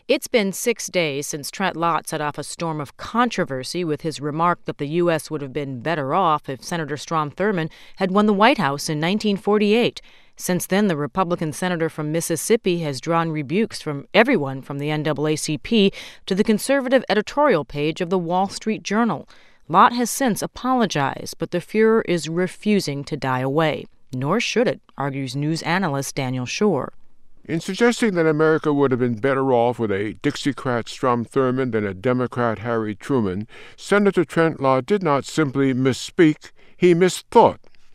It's been 6 days since Trent Lott set off a storm of controversy with his remark that the U.S. would have been better off if Senator Strom Thurmond had won the White House in 1948. Since then, the Republican senator from Mississippi has drawn rebukes from everyone from the NAACP to the conservative editorial page of the Wall Street Journal. Lott has since apologized, but the furor is refusing to die away. Nor should it, argues news analyst Daniel Schorr. In suggesting that America would have been better off with a Dixiecrat Strom Thurmond than a Democrat Harry Truman, Senator Trent Lott did not simply misspeak, he misthought.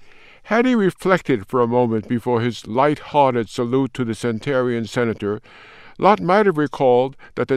Had he reflected for a moment before his light-hearted salute to the centenarian senator, Lott might have recalled that the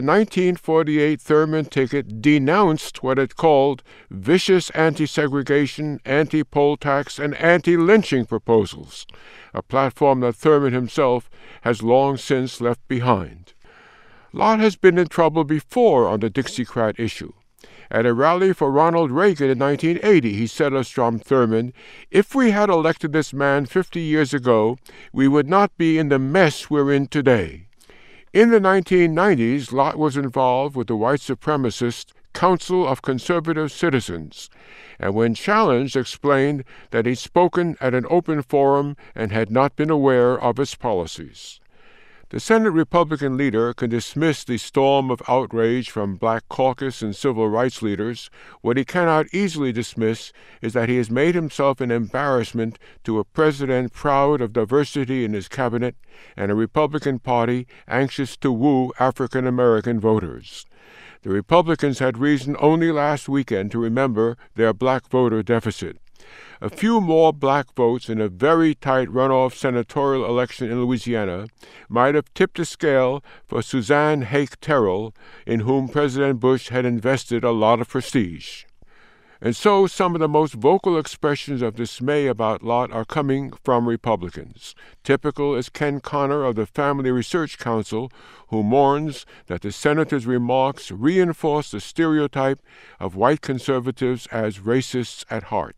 1948 Thurmond ticket denounced what it called vicious anti-segregation, anti-poll tax, and anti-lynching proposals, a platform that Thurmond himself has long since left behind. Lott has been in trouble before on the Dixiecrat issue. At a rally for Ronald Reagan in 1980, he said of Strom Thurmond, "If we had elected this man 50 years ago, we would not be in the mess we're in today." In the 1990s, Lott was involved with the white supremacist Council of Conservative Citizens, and when challenged, explained that he'd spoken at an open forum and had not been aware of its policies. The Senate Republican leader can dismiss the storm of outrage from Black caucus and civil rights leaders. What he cannot easily dismiss is that he has made himself an embarrassment to a president proud of diversity in his cabinet and a Republican Party anxious to woo African American voters. The Republicans had reason only last weekend to remember their black voter deficit. A few more black votes in a very tight runoff senatorial election in Louisiana might have tipped the scale for Suzanne Hake Terrell, in whom President Bush had invested a lot of prestige. And so some of the most vocal expressions of dismay about Lott are coming from Republicans. Typical is Ken Connor of the Family Research Council, who mourns that the senator's remarks reinforce the stereotype of white conservatives as racists at heart.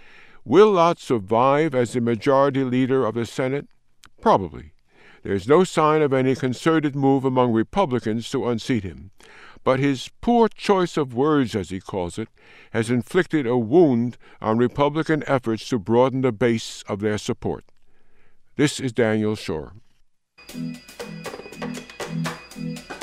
Will Lott survive as the majority leader of the Senate? Probably. There is no sign of any concerted move among Republicans to unseat him. But his poor choice of words, as he calls it, has inflicted a wound on Republican efforts to broaden the base of their support. This is Daniel Schorr.